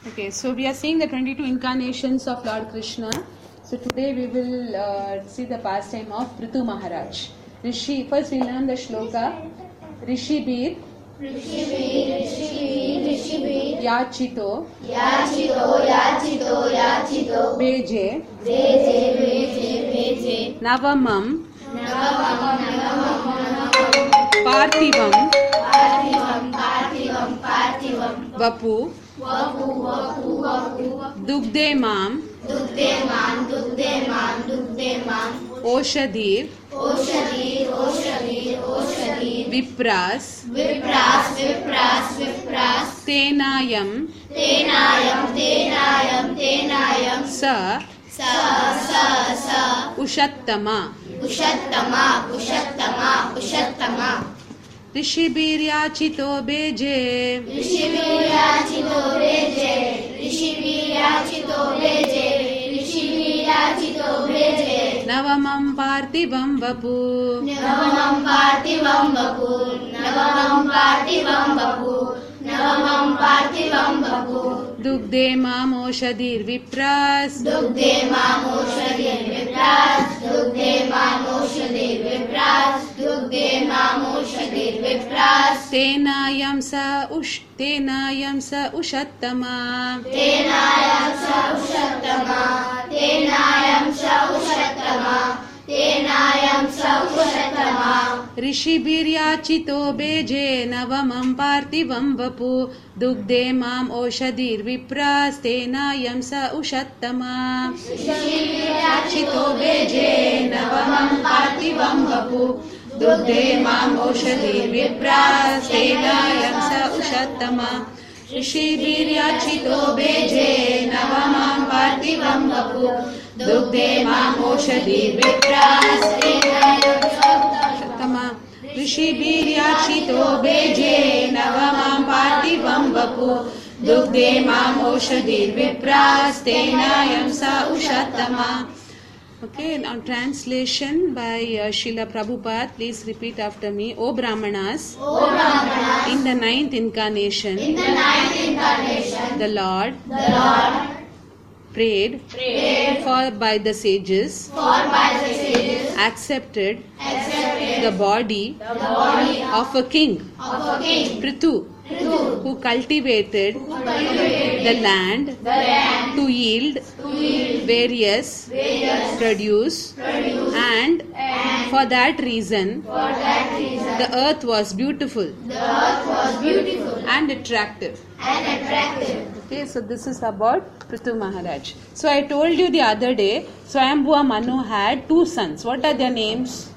Okay, so we are seeing the 22 incarnations of Lord Krishna. So today we will see the pastime of Prithu Maharaj. First we learn the shloka. Rishi Bir Yachito Beje Navamam Parthivam Vapu Dugde Mam Oshadir Vipras Tenayam Sa Ushattama Rishibhiryachito Beje Navamam Parthivam Vapu Dugde Mamoshadir Vipras Tenayam sa Ushattama Rishibhiryachito Beje Navamam Parthivam Vapu Dugde Mam Oshadir Vipras Tenayam sa Ushattama Rishibhiryachito Beje Navamam Parthivam Vapu Dugde Mam Oshadir Vipras Tenayam sa Ushattama Rishibhiryachito Beje Navamam Parthivam Vapu Dugde Mam Oshadir Vipras Tenayam Ushattama Rishibhiryachito Beje Navamam Parthivam Vapu Dugde Mam Oshadir Vipras Tenayam sa Ushattama. Okay, now translation by Srila Prabhupada. Please repeat after me. O Brahmanas, in the ninth incarnation, the Lord prayed for by the sages, accepted the body of a king, Prithu, who cultivated the land to yield various produce, and for that reason the earth was beautiful and attractive. Okay, so this is about Prithu Maharaj. So I told you the other day, Swayambhuva Manu had two sons. What are their names?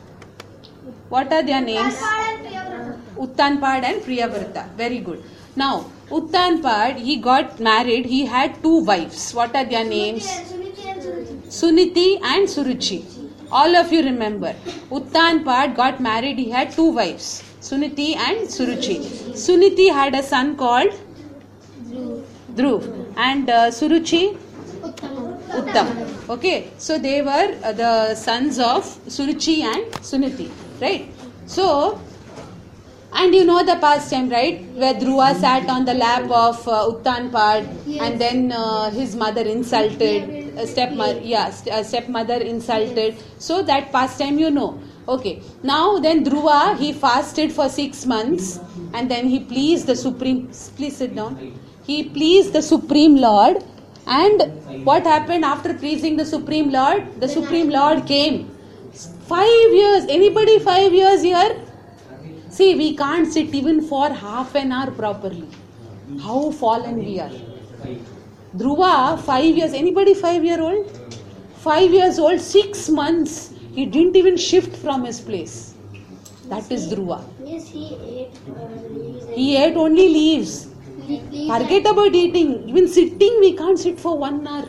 Uttanpad and Priyavrata. Very good. Now, Uttanpad, he got married. He had two wives. What are their names? Suniti and Suruchi. All of you remember. Uttanpad got married. He had two wives, Suniti and Suruchi. Suniti had a son called Dhruv, and Suruchi Uttam. Okay, so they were the sons of Suruchi and Suniti, right? So, and you know the pastime, right? Where Dhruva sat on the lap of Uttanpad, and then his mother insulted, stepmother insulted. So that pastime you know. Okay. Now then Dhruva, he fasted for 6 months, and then he pleased the Supreme. Please sit down. He pleased the Supreme Lord, and what happened after pleasing the Supreme Lord? The Supreme Lord came. 5 years. Anybody 5 years here? See, we can't sit even for half an hour properly. How fallen we are. Dhruva, 5 years. Anybody 5-year-old? 5 years old, 6 months. He didn't even shift from his place. That is Dhruva. Yes, he ate leaves. He ate only leaves. Forget about eating. Even sitting, we can't sit for 1 hour.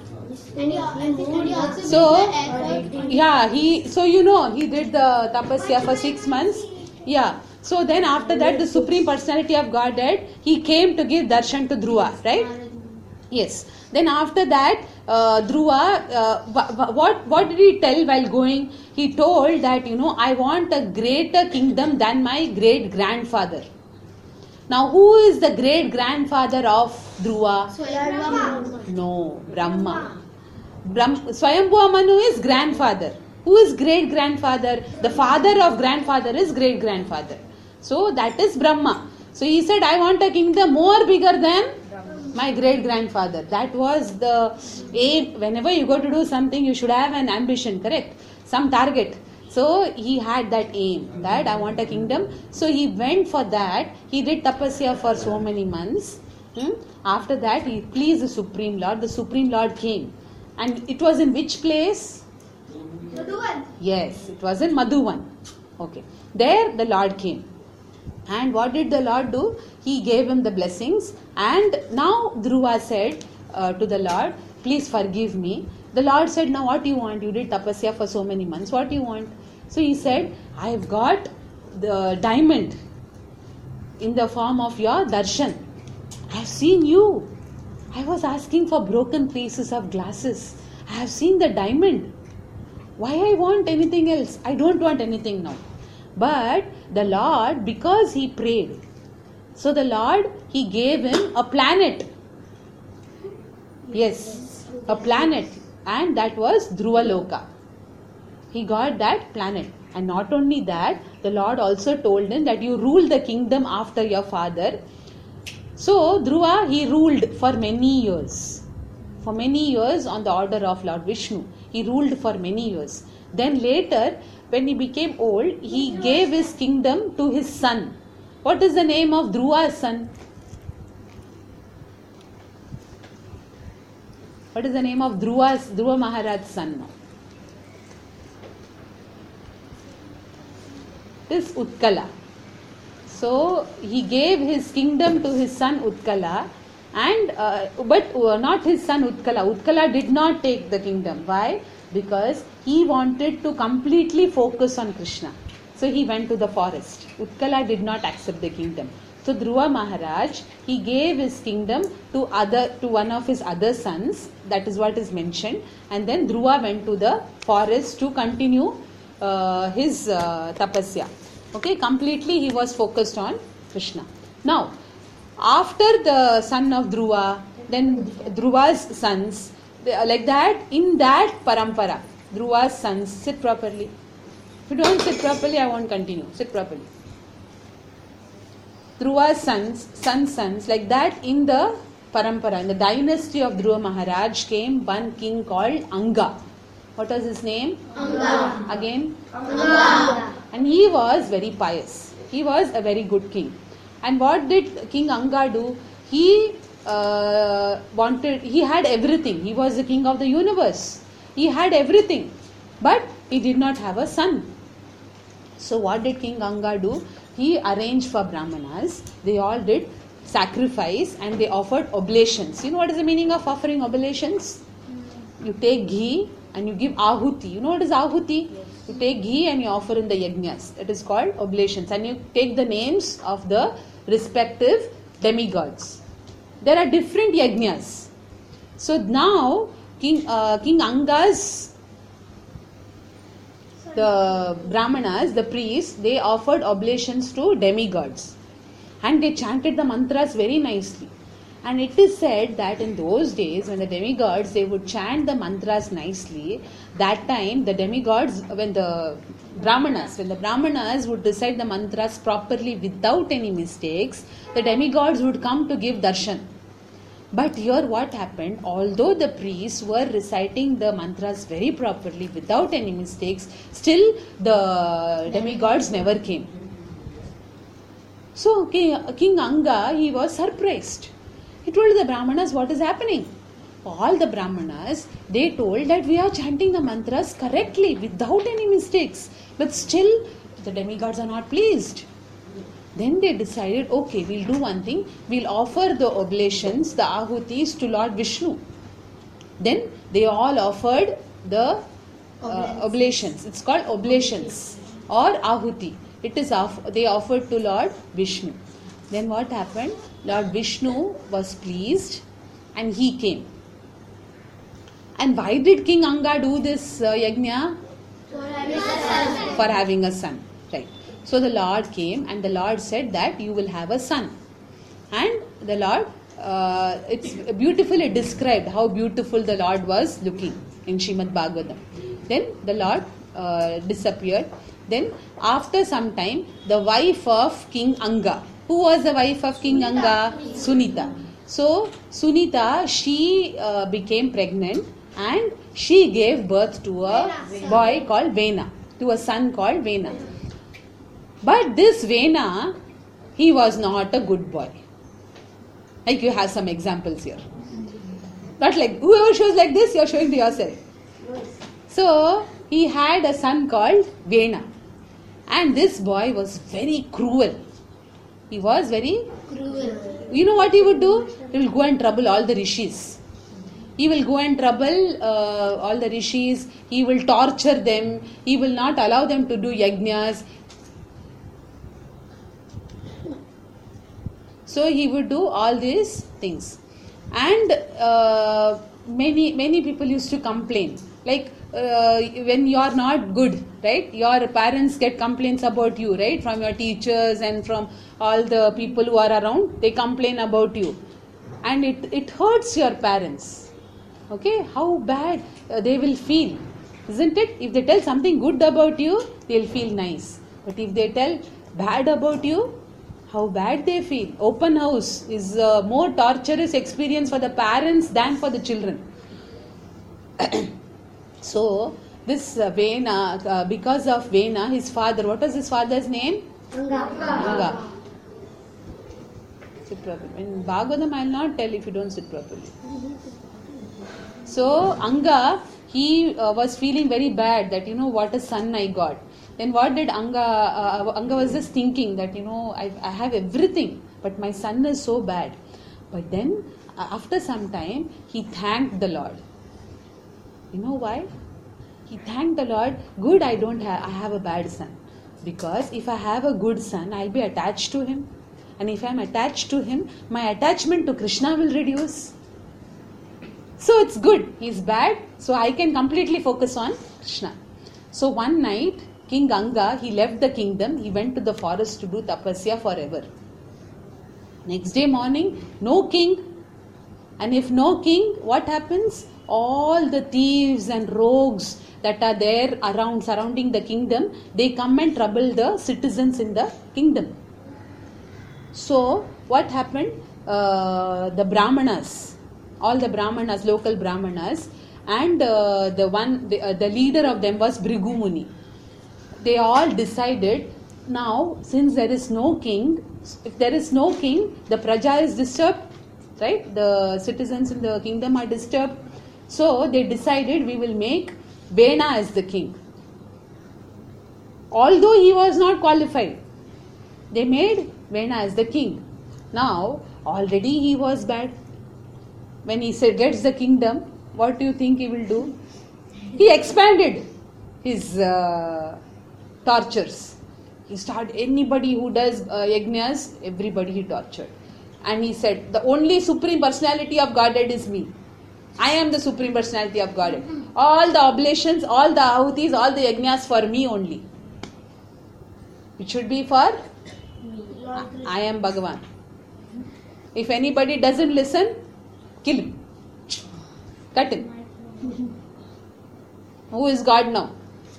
So, yeah, he did the tapasya for 6 months. Yeah. So then after that, the Supreme Personality of Godhead, he came to give darshan to Dhruva, right? Yes. Then after that, Dhruva, what did he tell while going? He told that, I want a greater kingdom than my great grandfather. Now who is the great grandfather of Dhruva? Swayambhuva. No, Brahma. Swayambhuva Manu is grandfather. Who is great grandfather? The father of grandfather is great grandfather. So that is Brahma. So he said, I want a kingdom more bigger than my great grandfather. That was the aim. Whenever you go to do something, you should have an ambition, correct? Some target. So he had that aim that I want a kingdom. So he went for that. He did tapasya for so many months. After that, he pleased the Supreme Lord. The Supreme Lord came. And it was in which place? Madhuvan. Yes, it was in Madhuvan. Okay. There the Lord came. And what did the Lord do? He gave him the blessings. And now Dhruva said to the Lord, please forgive me. The Lord said, now what do you want? You did tapasya for so many months. What do you want? So he said, I have got the diamond in the form of your darshan. I have seen you. I was asking for broken pieces of glasses. I have seen the diamond. Why I want anything else? I don't want anything now. But the Lord, because he prayed, so the Lord, he gave him a planet. Yes, a planet. And that was Dhruvaloka. He got that planet. And not only that, the Lord also told him that you rule the kingdom after your father. So Dhruva, he ruled for many years. For many years on the order of Lord Vishnu. He ruled for many years. Then later, when he became old, he gave his kingdom to his son. What is the name of Dhruva's son? What is the name of Dhruva Maharaj's son now? It is Utkala. So he gave his kingdom to his son Utkala, and but not his son Utkala. Utkala did not take the kingdom. Why? Because he wanted to completely focus on Krishna. So he went to the forest. Utkala did not accept the kingdom. So Dhruva Maharaj, he gave his kingdom to one of his other sons. That is what is mentioned. And then Dhruva went to the forest to continue his tapasya. Okay, completely he was focused on Krishna. Now, after the son of Dhruva, then Dhruva's sons, like that, in that parampara, Dhruva's sons, sit properly. If you don't sit properly, I won't continue. Sit properly. Dhruva's sons, like that, in the parampara, in the dynasty of Dhruva Maharaj came one king called Anga. What was his name? Anga. Again? Anga. And he was very pious. He was a very good king. And what did King Anga do? He had everything. He was the king of the universe. He had everything. But he did not have a son. So what did King Anga do? He arranged for Brahmanas. They all did sacrifice and they offered oblations. You know what is the meaning of offering oblations? You take ghee and you give ahuti. You know what is ahuti? Yes. You take ghee and you offer in the yajnas. It is called oblations. And you take the names of the respective demigods. There are different yajnas. So now King Anga's, the Brahmanas, the priests, they offered oblations to demigods. And they chanted the mantras very nicely. And it is said that in those days, when the demigods, they would chant the mantras nicely, that time the demigods, when the Brahmanas would recite the mantras properly without any mistakes, the demigods would come to give darshan. But here what happened, although the priests were reciting the mantras very properly without any mistakes, still the demigods never came. So King Anga, he was surprised. He told the Brahmanas what is happening. All the Brahmanas, they told that we are chanting the mantras correctly without any mistakes. But still the demigods are not pleased. Then they decided, okay, we'll do one thing. We'll offer the oblations, the ahutis to Lord Vishnu. Then they all offered the oblations. It's called oblations or ahuti. It is they offered to Lord Vishnu. Then what happened? Lord Vishnu was pleased and he came. And why did King Anga do this yajna? For having a son. Right. So the Lord came and the Lord said that you will have a son. And the Lord, it's beautifully described how beautiful the Lord was looking in Srimad Bhagavatam. Then the Lord disappeared. Then after some time, the wife of King Anga. Who was the wife of King Anga? Sunita. So Sunita, she became pregnant and she gave birth to a boy called Vena, to a son called Vena. But this Vena, he was not a good boy. Like you have some examples here. Not like whoever shows like this, you are showing to yourself. So he had a son called Vena. And this boy was very cruel. He was very Cruel. You know what he would do? He will go and trouble all the rishis. He will go and trouble all the rishis. He will torture them. He will not allow them to do yajnas. So he would do all these things. And many people used to complain. Like when you are not good, right? Your parents get complaints about you, right? From your teachers and from all the people who are around. They complain about you. And it hurts your parents. Okay? How bad they will feel. Isn't it? If they tell something good about you, they'll feel nice. But if they tell bad about you, how bad they feel. Open house is a more torturous experience for the parents than for the children. So, this Vena, because of Vena, his father, what was his father's name? Anga. Sit properly. In Bhagavatam, I will not tell if you don't sit properly. So, Anga, he was feeling very bad that, what a son I got. Then what did Anga? Anga was just thinking that, I have everything, but my son is so bad. But then, after some time, he thanked the Lord. You know why? He thanked the Lord, good I have a bad son. Because if I have a good son, I'll be attached to him. And if I'm attached to him, my attachment to Krishna will reduce. So it's good. He's bad, so I can completely focus on Krishna. So one night, King Anga, he left the kingdom, he went to the forest to do tapasya forever. Next day morning, no king. And if no king, what happens? All the thieves and rogues that are there around, surrounding the kingdom, they come and trouble the citizens in the kingdom. So, what happened? The Brahmanas, all the Brahmanas, local Brahmanas, and the leader of them was Bhrigu Muni. They all decided, now since there is no king, if there is no king, the praja is disturbed, right? The citizens in the kingdom are disturbed. So they decided we will make Vena as the king. Although he was not qualified, they made Vena as the king. Now, already he was bad. When he gets the kingdom, what do you think he will do? He expanded his tortures. He started, anybody who does yajnas, everybody he tortured. And he said, the only supreme personality of Godhead is me. I am the supreme personality of Godhead. All the oblations, all the ahutis, all the yajnas for me only. It should be for I am Bhagavan. If anybody doesn't listen, kill him. Cut him. Who is God now?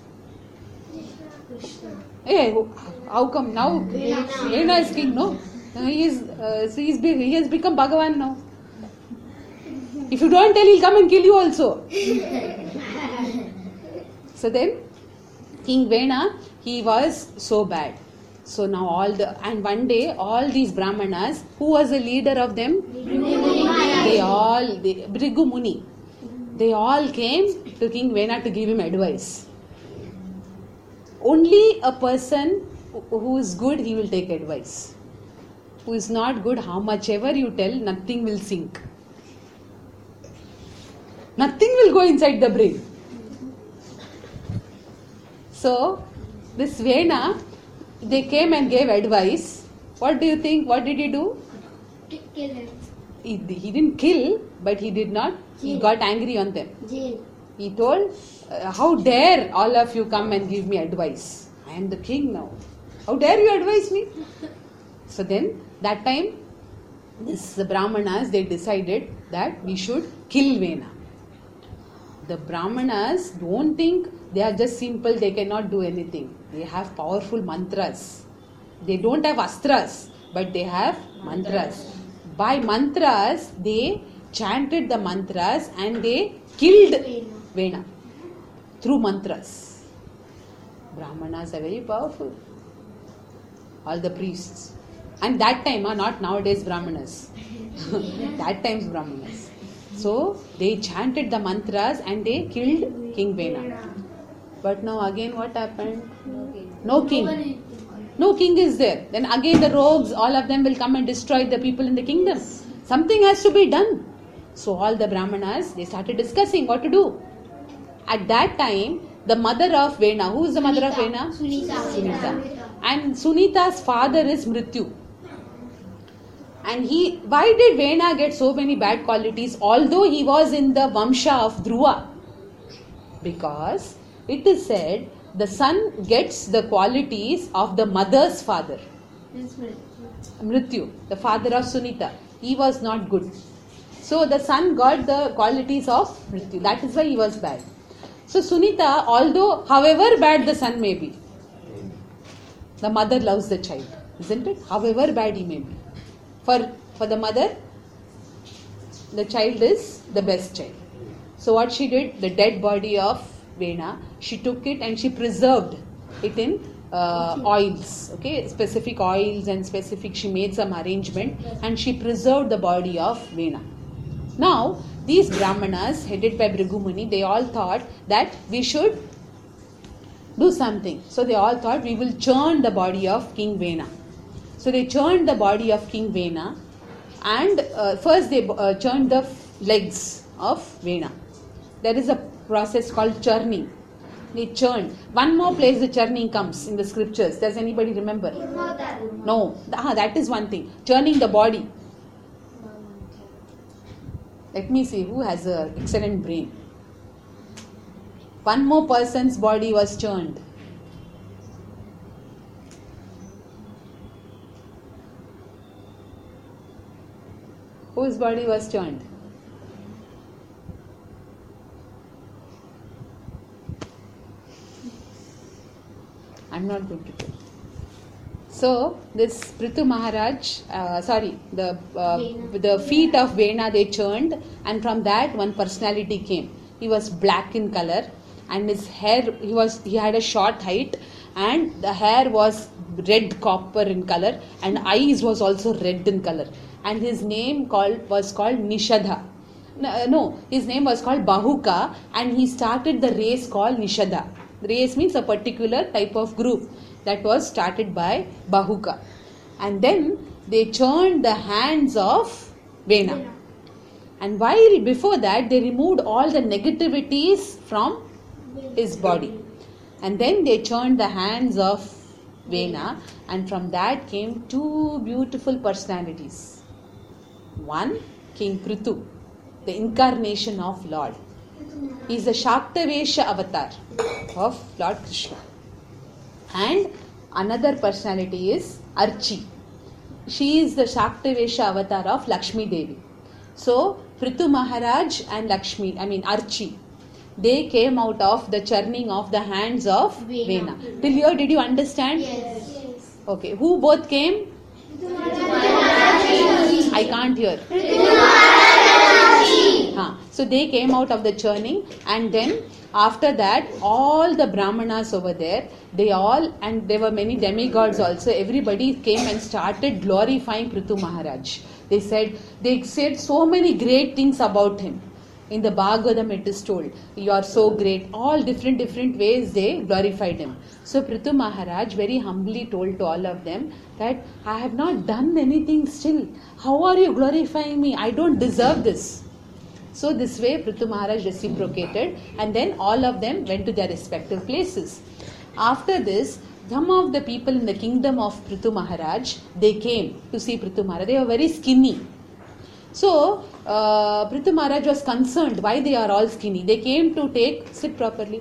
Hey, how come now? Vena is king, no? He has become Bhagavan now. If you don't tell, he'll come and kill you also. So then, King Vena, he was so bad. So now and one day, all these Brahmanas, who was the leader of them? Bhrigu Muni. They all came to King Vena to give him advice. Only a person who is good, he will take advice. Who is not good, how much ever you tell, nothing will sink. Nothing will go inside the brain. So, this Vena, they came and gave advice. What do you think? What did he do? Kill him. He didn't kill, but he did not. He got angry on them. Jail. He told, how dare all of you come and give me advice? I am the king now. How dare you advise me? So then, that time, the Brahmanas, they decided that we should kill Vena. The Brahmanas don't think they are just simple, they cannot do anything. They have powerful mantras. They don't have astras, but they have mantras. By mantras, they chanted the mantras and they killed Vena through mantras. Brahmanas are very powerful. All the priests. And that time, not nowadays Brahmanas. That time's Brahmanas. So they chanted the mantras and they killed King Vena. But now again what happened? No king. No king is there. Then again the rogues, all of them will come and destroy the people in the kingdom. Something has to be done. So all the Brahmanas, they started discussing what to do. At that time, the mother of Vena, who is the mother of Vena? Sunita. And Sunita's father is Mrityu. And why did Vena get so many bad qualities although he was in the Vamsha of Dhruva? Because it is said the son gets the qualities of the mother's father. Mrityu, the father of Sunita. He was not good. So the son got the qualities of Mrityu. That is why he was bad. So Sunita, although however bad the son may be, the mother loves the child, isn't it? However bad he may be. For the mother, the child is the best child. So what she did, the dead body of Vena, she took it and she preserved it in oils, okay, specific oils and specific, she made some arrangement and she preserved the body of Vena. Now, these Brahmanas, headed by Bhrigumuni, they all thought that we should do something. So they all thought we will churn the body of King Vena. So they churned the body of King Vena and first they churned the legs of Vena. There is a process called churning. They churned. One more place the churning comes in the scriptures. Does anybody remember? No. That is one thing. Churning the body. Let me see who has an excellent brain. One more person's body was churned. Whose body was churned? I'm not going to tell. So this Prithu Maharaj, the feet of Vena they churned, and from that one personality came. He was black in color, and his hair he had a short height, and the hair was red copper in color, and eyes was also red in color. And his name was called Nishadha. No, his name was called Bahuka, and he started the race called Nishadha. Race means a particular type of group that was started by Bahuka. And then they churned the hands of Vena. And while before that, they removed all the negativities from his body. And then they churned the hands of Vena, and from that came two beautiful personalities. One, King Prithu, the incarnation of Lord. He is the Shaktavesha avatar of Lord Krishna. And another personality is Archi. She is the Shaktavesha avatar of Lakshmi Devi. So, Prithu Maharaj and Archi, they came out of the churning of the hands of Vena. Till here, did you understand? Yes. Okay. Who both came? I can't hear. So they came out of the churning, and then after that all the Brahmanas over there, and there were many demigods also, everybody came and started glorifying Prithu Maharaj. They said so many great things about him. In the Bhagavatam it is told, you are so great. All different ways they glorified him. So Prithu Maharaj very humbly told to all of them that I have not done anything still. How are you glorifying me? I don't deserve this. So this way Prithu Maharaj reciprocated, and then all of them went to their respective places. After this, some of the people in the kingdom of Prithu Maharaj, they came to see Prithu Maharaj. They were very skinny. So Prithu Maharaj was concerned why they are all skinny. They came to sit properly.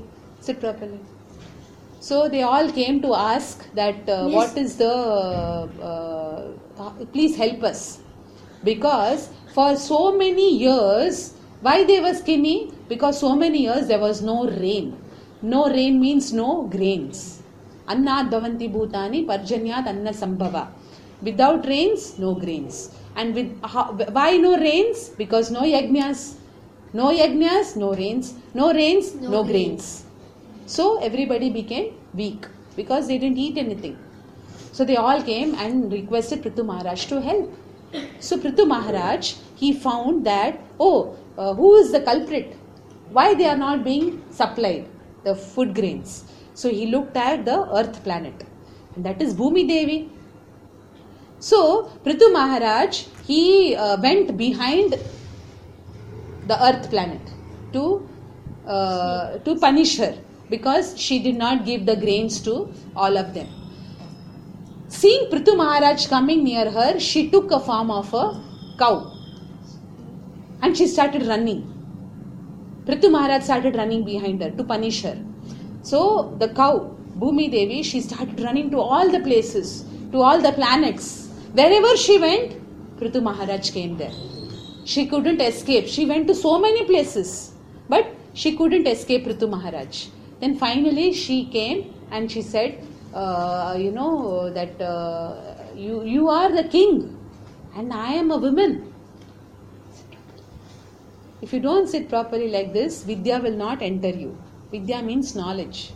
So they all came to ask that what is the please help us. Because for so many years, why they were skinny? Because so many years there was no rain. No rain means no grains. Annad bhavanti bhutani parjanyat anna sambhava. Without rains, no grains. And why no rains? Because no yajnas. No yajnas, no rains. No rains, no grains. So everybody became weak because they didn't eat anything. So they all came and requested Prithu Maharaj to help. So Prithu Maharaj, he found that, who is the culprit? Why they are not being supplied, the food grains? So he looked at the earth planet. And that is Bhumi Devi. So Prithu Maharaj, he went behind the earth planet to punish her because she did not give the grains to all of them. Seeing Prithu Maharaj coming near her, she took a form of a cow and she started running. Prithu Maharaj started running behind her to punish her. So the cow, Bhumi Devi, she started running to all the places, to all the planets. Wherever she went, Prithu Maharaj came there. She couldn't escape. She went to so many places, but she couldn't escape Prithu Maharaj. Then finally she came and she said, that you are the king and I am a woman. If you don't sit properly like this, Vidya will not enter you. Vidya means knowledge.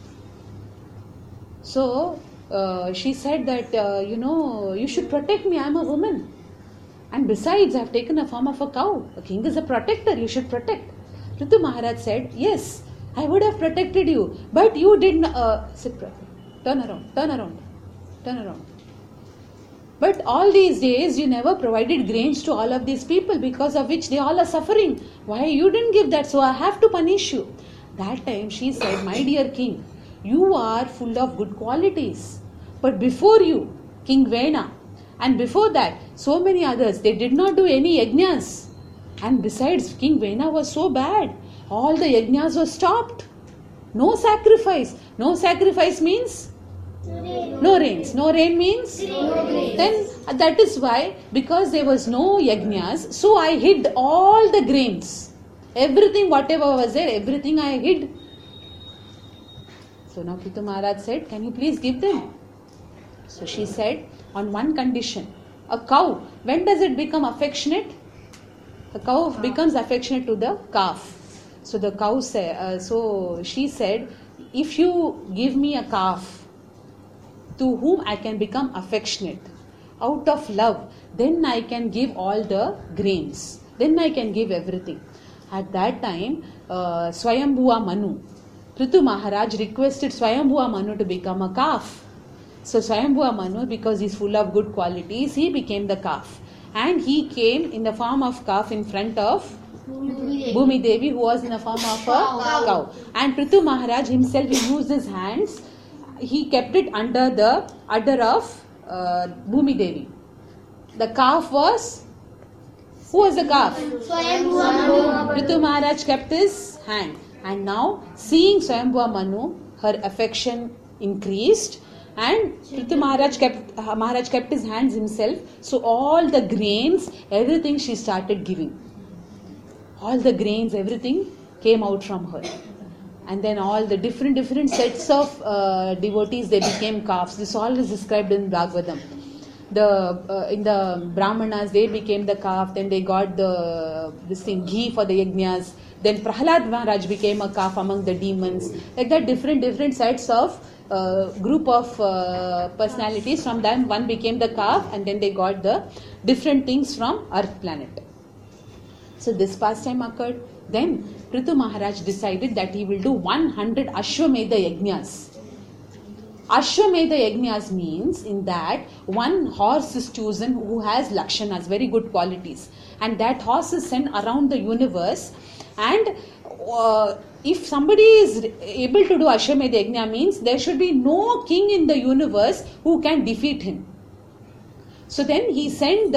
So she said that, you should protect me. I am a woman. And besides, I have taken a form of a cow. A king is a protector. You should protect. Prithu Maharaj said, yes, I would have protected you. But you didn't sit properly. Turn around. But all these days you never provided grains to all of these people because of which they all are suffering. Why you didn't give that? So I have to punish you. That time she said, my dear king, you are full of good qualities. But before you, King Vena, and before that, so many others, they did not do any yajnas. And besides, King Vena was so bad. All the yajnas were stopped. No sacrifice. No sacrifice means? No rains. No rain means? Then that is why, because there was no yajnas, so I hid all the grains. Everything, whatever was there, everything I hid. So now Prithu Maharaj said, can you please give them? So she said, on one condition, a cow, when does it become affectionate? A cow becomes affectionate to the calf. So the cow said, so she said, if you give me a calf to whom I can become affectionate, out of love, then I can give all the grains. Then I can give everything. At that time, Swayambhuva Manu, Prithu Maharaj requested Swayambhuva Manu to become a calf. So Swayambhuva Manu, because he is full of good qualities, he became the calf. And he came in the form of calf in front of Bhumi Devi, who was in the form of a cow. And Prithu Maharaj himself, he used his hands. He kept it under the udder of Bhumi Devi. The calf was... Who was the calf? Prithu Maharaj kept his hand. And now, seeing Swayambhuva Manu, her affection increased. And Prithu Maharaj kept his hands himself. So all the grains, everything she started giving. All the grains, everything came out from her. And then all the different sets of devotees, they became calves. This all is described in Bhagavatam. In the Brahmanas, they became the calf. Then they got ghee for the yajnas. Then Prahlad Maharaj became a calf among the demons. Like that, different sets of group of personalities. From them, one became the calf, and then they got the different things from Earth planet. So this pastime occurred. Then Prithu Maharaj decided that he will do 100 Ashwamedha Yajnas. Ashwamedha Yajnas means in that one horse is chosen who has Lakshanas, very good qualities. And that horse is sent around the universe. And if somebody is able to do Ashwamedha Yajna, means there should be no king in the universe who can defeat him. So then he sent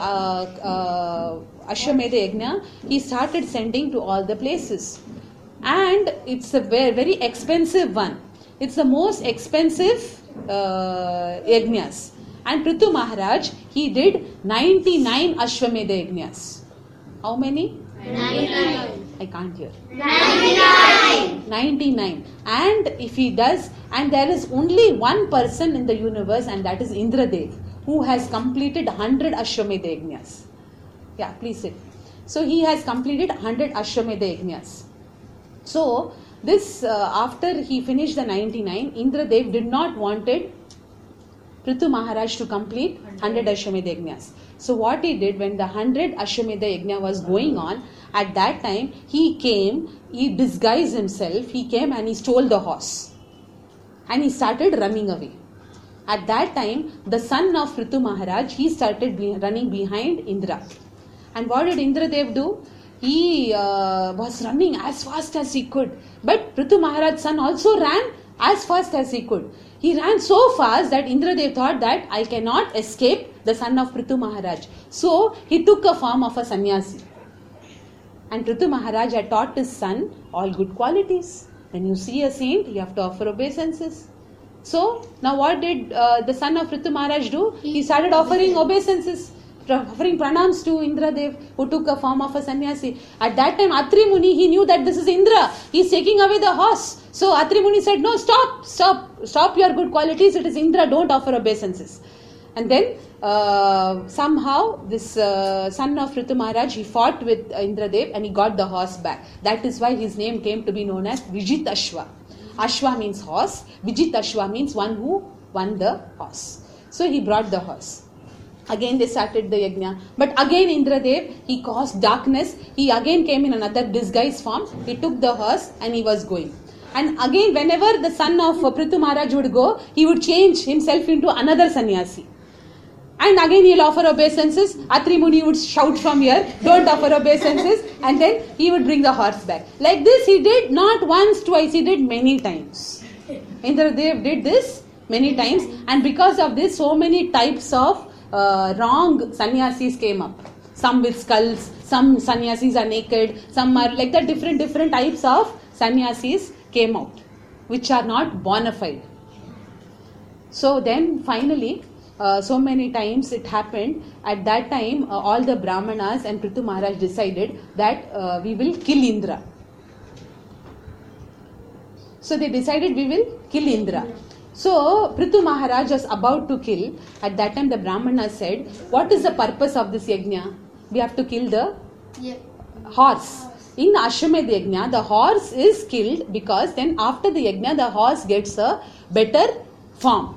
the Ashwamedha Yajna, he started sending to all the places. And it's a very, very expensive one. It's the most expensive yajnas. And Prithu Maharaj, he did 99 Ashwamedha Yajnas. How many? 99. I can't hear. 99. 99. And if he does, and there is only one person in the universe, and that is Indradev, who has completed 100 Ashwamedha Yajnas. Yeah, please sit. So he has completed 100 Ashwamedha Yajnas. So this, after he finished the 99, Indradev did not wanted Prithu Maharaj to complete 100 Ashwamedha Yajnas. So what he did, when the 100 Ashwamedha Yajna was going on, at that time he came, he disguised himself, he came and he stole the horse. And he started running away. At that time, the son of Prithu Maharaj, he started running behind Indra. And what did Indradev do? He was running as fast as he could. But Prithu Maharaj's son also ran as fast as he could. He ran so fast that Indradev thought that I cannot escape the son of Prithu Maharaj. So he took a form of a sannyasi. And Prithu Maharaj had taught his son all good qualities. When you see a saint, you have to offer obeisances. So now what did the son of Prithu Maharaj do? He started offering obeisances, offering pranams to Indradev, who took a form of a sannyasi. At that time, Atri Muni, he knew that this is Indra. He is taking away the horse. So Atri Muni said, no, stop your good qualities. It is Indra, don't offer obeisances. And then somehow this son of Prithu Maharaj, he fought with Indradev and he got the horse back. That is why his name came to be known as Vijit Ashwa. Ashwa means horse. Vijit Ashwa means one who won the horse. So he brought the horse. Again they started the yajna. But again Indradev, he caused darkness. He again came in another disguise form. He took the horse and he was going. And again whenever the son of Prithu Maharaj would go, he would change himself into another sannyasi. And again he will offer obeisances. Atri Muni would shout from here, don't offer obeisances. And then he would bring the horse back. Like this he did not once, twice, he did many times. Indradev did this many times. And because of this, so many types of wrong sannyasis came up. Some with skulls, some sannyasis are naked, some are like that, different types of sannyasis came out, which are not bona fide. So then finally, so many times it happened. At that time, all the Brahmanas and Prithu Maharaj decided that we will kill Indra. So they decided we will kill Indra. So Prithu Maharaj was about to kill. At that time the Brahmanas said, what is the purpose of this yajna? We have to kill the horse. In Ashwamedha Yajna, the horse is killed because then after the yajna, the horse gets a better form.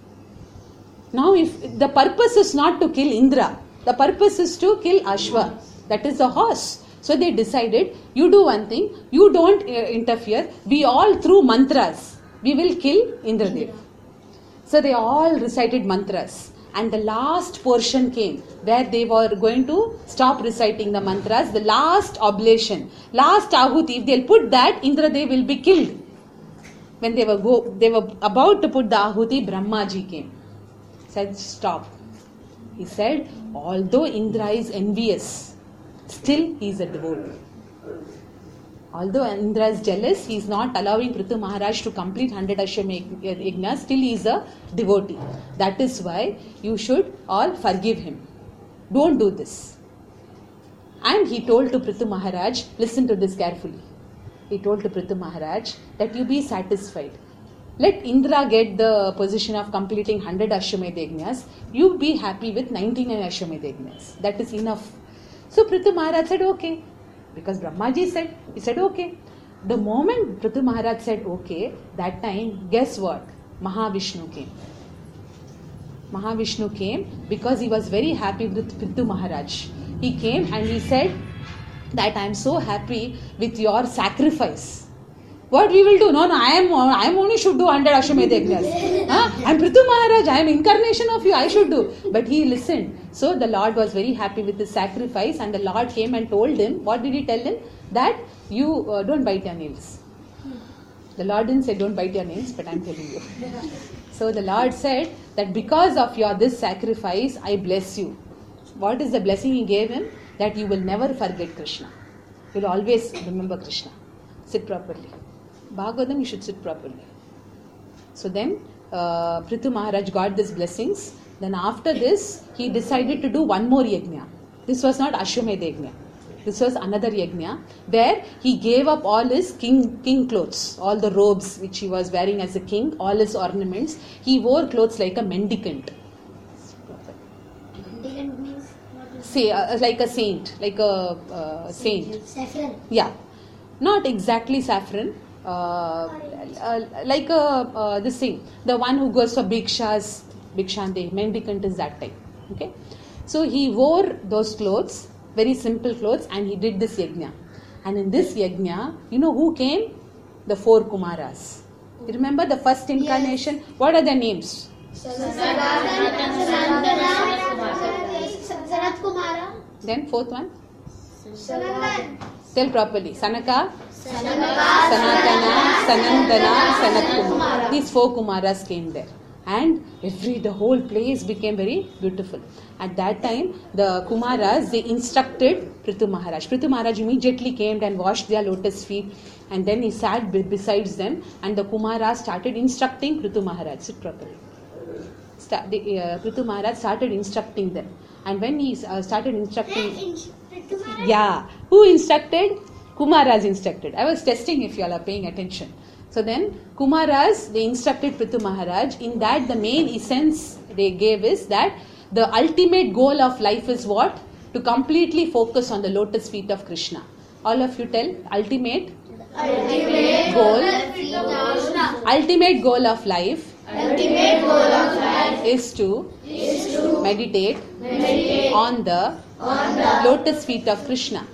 Now if the purpose is not to kill Indra, the purpose is to kill Ashwa, that is the horse. So they decided, you do one thing, you don't interfere, we all through mantras, we will kill Indradev. So they all recited mantras. And the last portion came where they were going to stop reciting the mantras, the last oblation, last ahuti. If they'll put that, Indradev will be killed. When they were about to put the ahuti, Brahmaji came. Said, stop. He said, although Indra is envious, still he is a devotee. Although Indra is jealous, he is not allowing Prithu Maharaj to complete 100 Ashwamedha Yajna, still he is a devotee. That is why you should all forgive him. Don't do this. And he told to Prithu Maharaj, listen to this carefully. He told to Prithu Maharaj that you be satisfied. Let Indra get the position of completing 100 Ashwamedha Yajnas. You be happy with 99 Ashwamedha Yajnas. That is enough. So Prithu Maharaj said, okay. Because Brahmaji said, he said, okay. The moment Prithu Maharaj said, okay, that time, guess what? Mahavishnu came. Mahavishnu came because he was very happy with Prithu Maharaj. He came and he said that I am so happy with your sacrifice. What we will do? No, I am only should do 100 Ashwamedha Yajnas. I am Prithu Maharaj, I am incarnation of you, I should do. But he listened. So the Lord was very happy with his sacrifice, and the Lord came and told him, what did he tell him? That you don't bite your nails. The Lord didn't say don't bite your nails, but I am telling you. So the Lord said that because of your this sacrifice, I bless you. What is the blessing he gave him? That you will never forget Krishna. You will always remember Krishna. Sit properly. Bhagavatam, you should sit properly. So then Prithu Maharaj got these blessings. Then after this, he decided to do one more yajna. This was not Ashwamedha yajna. This was another yajna where he gave up all his king clothes, all the robes which he was wearing as a king, all his ornaments. He wore clothes like a mendicant. Mendicant means Say, like a saint, like a saint. saffron. Yeah, not exactly saffron. Like this thing, the one who goes for bhikshas, bhikshande, mendicant is that type. Okay, so he wore those clothes, very simple clothes, and he did this yajna. And in this yajna, you know who came? The 4 Kumaras. You remember the first incarnation? Yes. What are their names? Sanat Kumara. Then fourth one? Sanatan. Tell properly. Sanaka, Sanatana, Sanandana, Sanat Kumara. These 4 Kumaras came there. And the whole place became very beautiful. At that time, the Kumaras, they instructed Prithu Maharaj. Prithu Maharaj immediately came and washed their lotus feet. And then he sat besides them. And the Kumaras started instructing Prithu Maharaj. Sit properly. Prithu Maharaj started instructing them. And when he started instructing... Yeah. Who instructed? Kumaras instructed. I was testing if you all are paying attention. So then Kumaras, they instructed Prithu Maharaj. In that, the main essence they gave is that the ultimate goal of life is what? To completely focus on the lotus feet of Krishna. All of you tell. Ultimate goal. Ultimate goal of life. Is to meditate on the lotus feet of Krishna.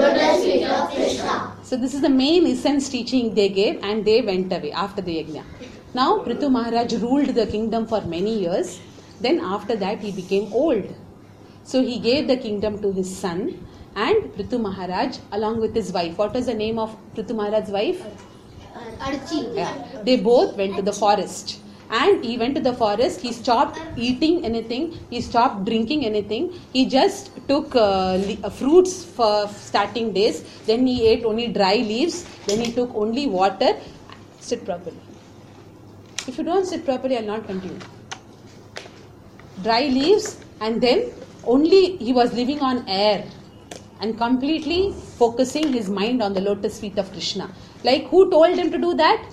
So this is the main essence teaching they gave, and they went away after the yajna. Now Prithu Maharaj ruled the kingdom for many years. Then after that he became old. So he gave the kingdom to his son, and Prithu Maharaj along with his wife. What was the name of Prithu Maharaj's wife? Archi. Yeah. They both went to the forest. And he went to the forest, he stopped eating anything, he stopped drinking anything, he just took fruits for starting days, then he ate only dry leaves, then he took only water. Sit properly. If you don't sit properly, I will not continue. Dry leaves, and then only he was living on air and completely focusing his mind on the lotus feet of Krishna. Like who told him to do that?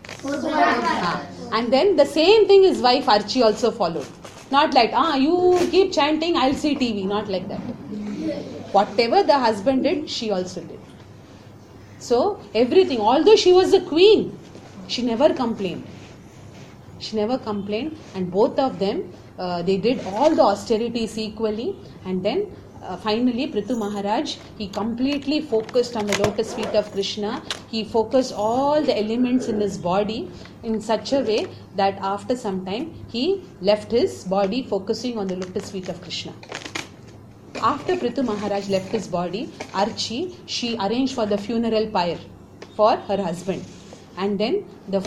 And then the same thing his wife Archi also followed. Not like, you keep chanting, I'll see TV. Not like that. Whatever the husband did, she also did. So everything, although she was the queen, she never complained. She never complained, and both of them, they did all the austerities equally. And then finally Prithu Maharaj, he completely focused on the lotus feet of Krishna. He focused all the elements in his body in such a way that after some time he left his body focusing on the lotus feet of Krishna. After Prithu Maharaj left his body, Archi, she arranged for the funeral pyre for her husband. And then the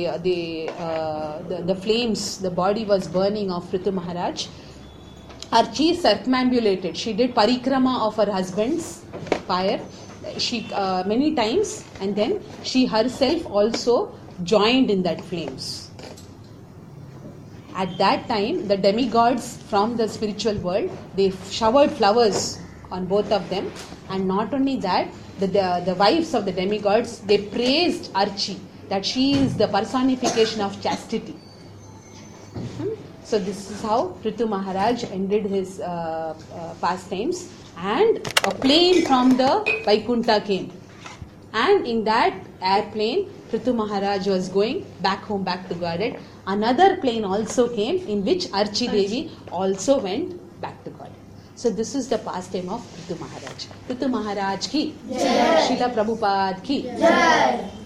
flames, the body was burning of Prithu Maharaj. Archi circumambulated. She did parikrama of her husband's pyre. She many times, and then she herself also joined in that flames. At that time, the demigods from the spiritual world, they showered flowers on both of them, and not only that, the wives of the demigods, they praised Archi that she is the personification of chastity. So this is how Prithu Maharaj ended his pastimes, and a plane from the Vaikuntha came, and in that airplane Prithu Maharaj was going back home, back to Godhead. Another plane also came in which Archi Devi also went back to Godhead. So this is the pastime of Prithu Maharaj. Prithu Maharaj ki Jai. Srila Prabhupada ki Jai.